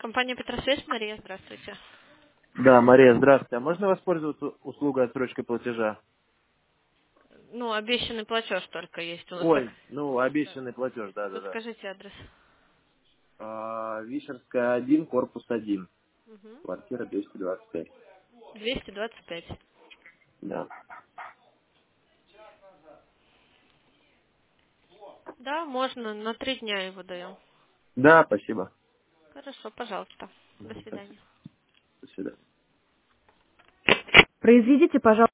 Компания Петросвязь, Мария, здравствуйте. Да, Мария, здравствуйте. А можно воспользоваться услугой отсрочки платежа? Ну, обещанный платеж только есть у нас. Так, Ой, обещанный платеж, да-да-да. подскажите адрес. Вишерская 1, корпус 1, Угу. квартира 225. 225. Да. Да, можно, на 3 дня его даем. Да, спасибо. Хорошо, пожалуйста. Да, До спасибо. свидания. До свидания. Произведите, пожалуйста.